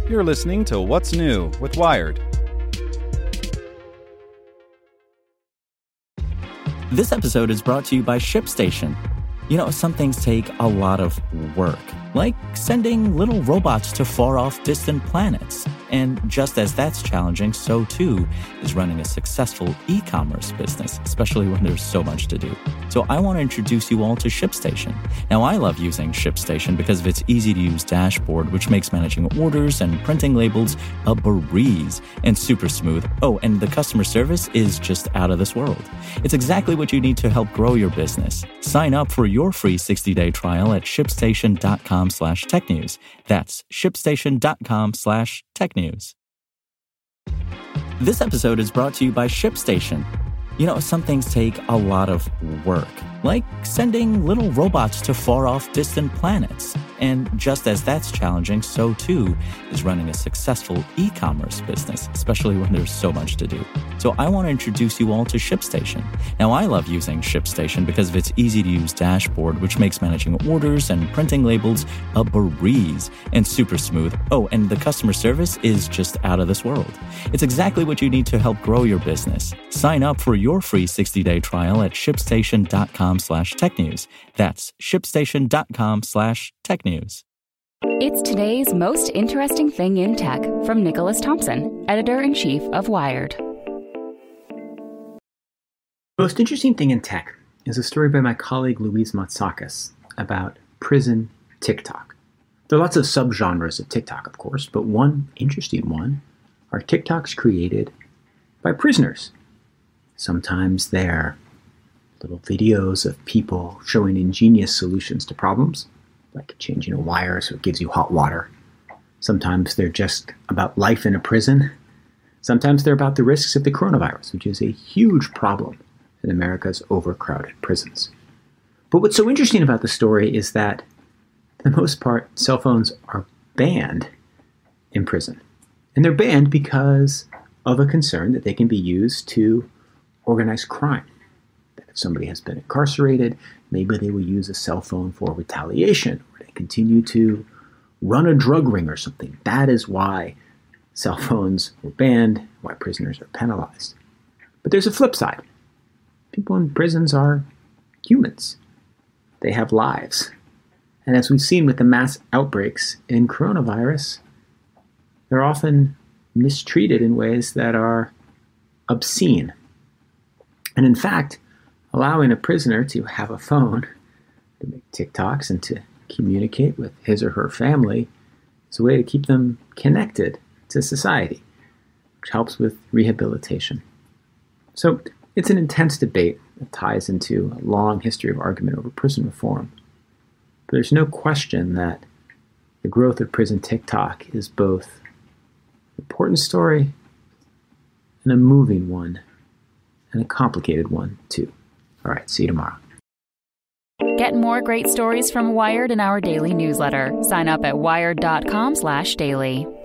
You're listening to What's New with Wired. This episode is brought to you by ShipStation. You know, some things take a lot of work, like sending little robots to far-off distant planets. And just as that's challenging, so too is running a successful e-commerce business, especially when there's so much to do. So I want to introduce you all to ShipStation. Now, I love using ShipStation because of its easy-to-use dashboard, which makes managing orders and printing labels a breeze and super smooth. Oh, and the customer service is just out of this world. It's exactly what you need to help grow your business. Sign up for your free 60-day trial at shipstation.com/technews. That's shipstation.com/technews. This episode is brought to you by ShipStation. You know, some things take a lot of work, like sending little robots to far-off distant planets. And just as that's challenging, so too is running a successful e-commerce business, especially when there's so much to do. So I want to introduce you all to ShipStation. Now, I love using ShipStation because of its easy-to-use dashboard, which makes managing orders and printing labels a breeze and super smooth. Oh, and the customer service is just out of this world. It's exactly what you need to help grow your business. Sign up for your free 60-day trial at shipstation.com/technews. That's shipstation.com/technews. It's today's most interesting thing in tech from Nicholas Thompson, editor-in-chief of Wired. Most interesting thing in tech is a story by my colleague Louise Matsakis about prison TikTok. There are lots of subgenres of TikTok, of course, but one interesting one are TikToks created by prisoners. Sometimes they're little videos of people showing ingenious solutions to problems, like changing a wire so it gives you hot water. Sometimes they're just about life in a prison. Sometimes they're about the risks of the coronavirus, which is a huge problem in America's overcrowded prisons. But what's so interesting about the story is that, for the most part, cell phones are banned in prison. And they're banned because of a concern that they can be used to organize crime. That if somebody has been incarcerated, maybe they will use a cell phone for retaliation, or they continue to run a drug ring or something. That is why cell phones were banned, why prisoners are penalized. But there's a flip side. People in prisons are humans. They have lives. And as we've seen with the mass outbreaks in coronavirus, they're often mistreated in ways that are obscene. And in fact, allowing a prisoner to have a phone to make TikToks and to communicate with his or her family is a way to keep them connected to society, which helps with rehabilitation. So it's an intense debate that ties into a long history of argument over prison reform. But there's no question that the growth of prison TikTok is both an important story and a moving one, and a complicated one, too. All right, see you tomorrow. Get more great stories from Wired in our daily newsletter. Sign up at wired.com/daily.